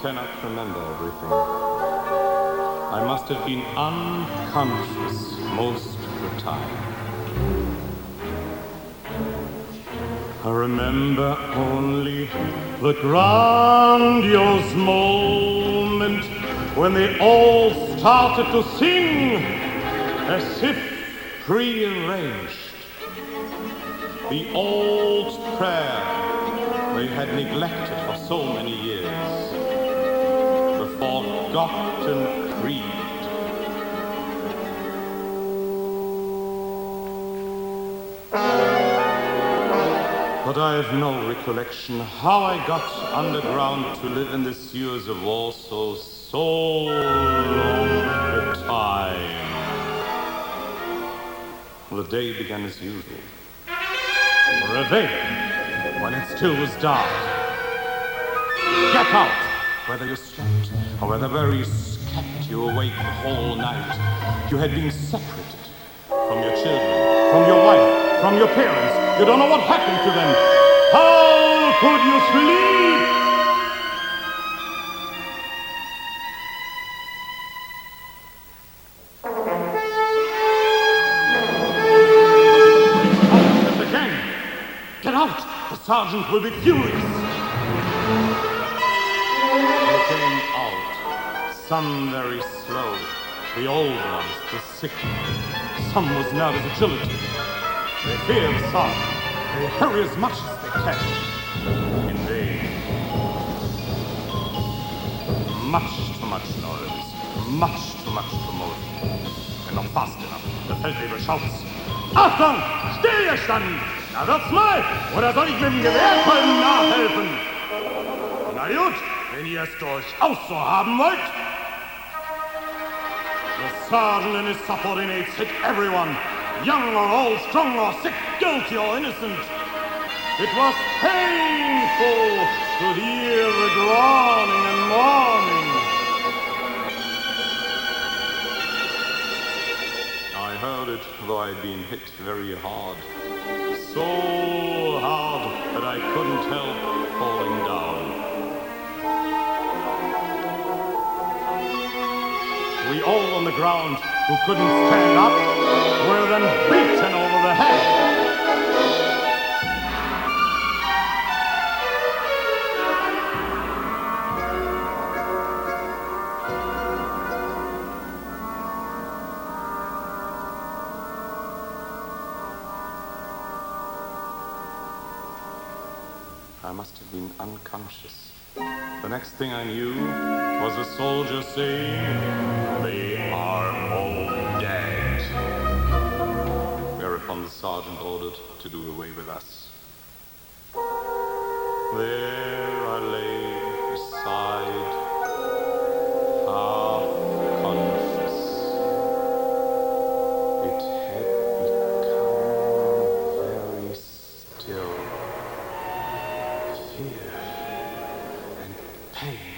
cannot remember everything. I must have been unconscious most of the time. I remember only the grandiose moment when they all started to sing as if prearranged. The old prayer they had neglected for so many years. The forgotten creed. But I have no recollection how I got underground to live in the sewers of Warsaw so long a time. The day began as usual. Reveille, when it still was dark. Get out, whether you slept or whether worries kept you awake the whole night. You had been separated from your children, from your wife, from your parents. You don't know what happened to them. How could you sleep? They again. Get out! The sergeant will be furious. They came out. Some very slow. The old ones, the sick. Some was nervous agility. They fear the sergeant. They hurry as much as they can. In vain. Much too much noise. Much too much commotion. And not fast enough. Der Feldwebel schaut's. Achtung! Stillgestanden! Na wird's mal! Oder soll ich mit dem Gewehrkolben nachhelfen? Na gut, wenn ihr es durchaus so haben wollt. The sergeant and his subordinates hit everyone. Young or old, strong or sick, guilty or innocent. It was painful to hear the groaning and mourning. I heard it, though I'd been hit very hard. So hard that I couldn't help falling down. We all on the ground who couldn't stand up were then beaten over the head. I must have been unconscious. The next thing I knew was a soldier saying, "They are all dead." Whereupon the sergeant ordered to do away with us. There I lay beside, half conscious. It had become very still. Fear and pain.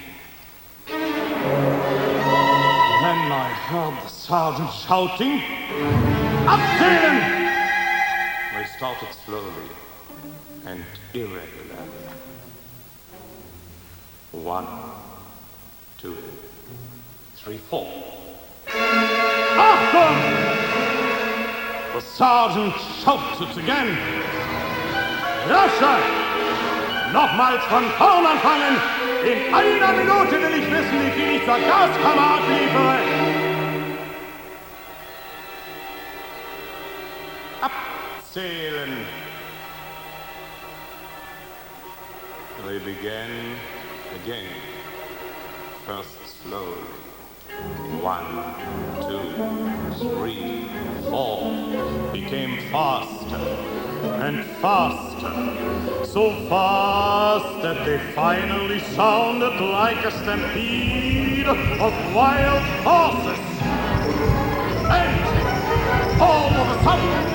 Then I heard the sergeant shouting, "Abzählen!" They started slowly and irregularly. 1, 2, 3, 4. Achtung! The sergeant shouted again. Rascher! Nochmals von vorn anfangen! In einer Minute will ich wissen, wie viel ich zur Gaskammer abliefere! Abzählen! They began again, first slowly. 1, 2, 3, 4. Became faster and faster. So fast that they finally sounded like a stampede of wild horses. And all of a sudden,